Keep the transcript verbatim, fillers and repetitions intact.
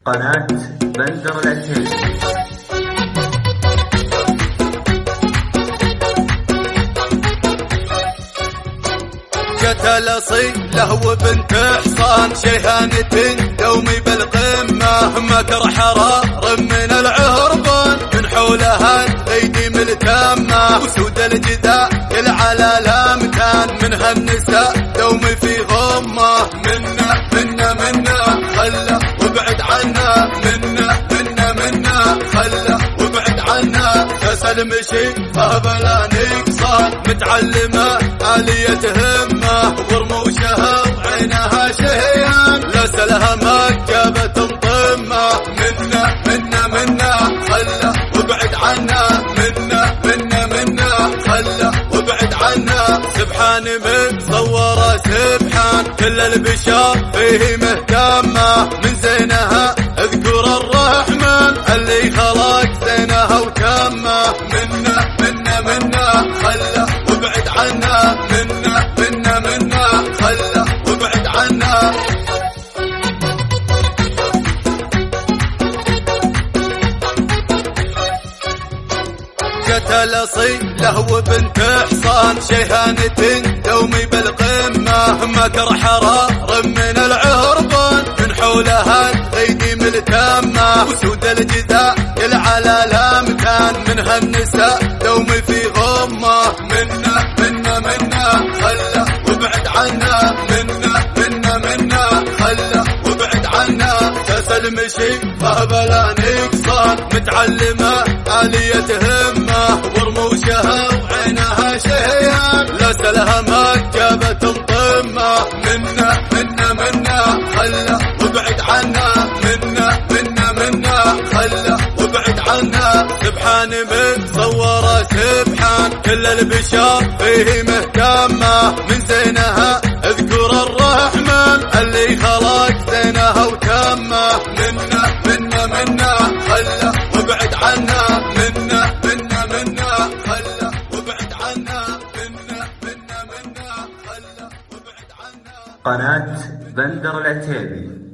قناة بندر العتيبي. قتل صيله وبنت حصان شيهانة دومي بالقمة مكر حرار من العربان من حولها الايدي ملتمة وسود الجداء على الامكان منها النساء دومي في غمة منا منا منا خله وابعد عنا منا منا منا خله وابعد عنا كسل مشي فهبلا نقصان متعلمة آلية همة ورموشها وعينها شهيان لسلها مكبة طمة منا منا منا خله وابعد عنا منا منا منا خله وابعد عنا سبحان من صوره سبحان كل البشر فيه مهتمة من زينها اذكر الرحمن اللي خلق زينها وتمه منا منا منا خله وابعد عنا منا منا منا خله وابعد عنا قتل صيله وبنت حصان شيهانة دومي بالقمة مكر حرار من العربان من حولها الايدي ملتمة وسود الجداء على الامكان منها النساء دومي في غمة منا منا منا خله وابعد عنا منا منا منا خله وابعد عنا كسل مشي فهبلا نقصان متعلمة آلية همة ورموشها وعينها شهيان لسلها مكبة طمة منا منا منا خله وابعد عنا منا منا منا خله وابعد عنا سبحان من صوره سبحان كل البشر فيه مهتمة من زينها اذكر الرحمن اللي خلق زينها وتمه منا منا منا خله وابعد عنا منا منا منا خله وابعد عنا منا منا منا خله وابعد عنا. قناة بندر العتيبي.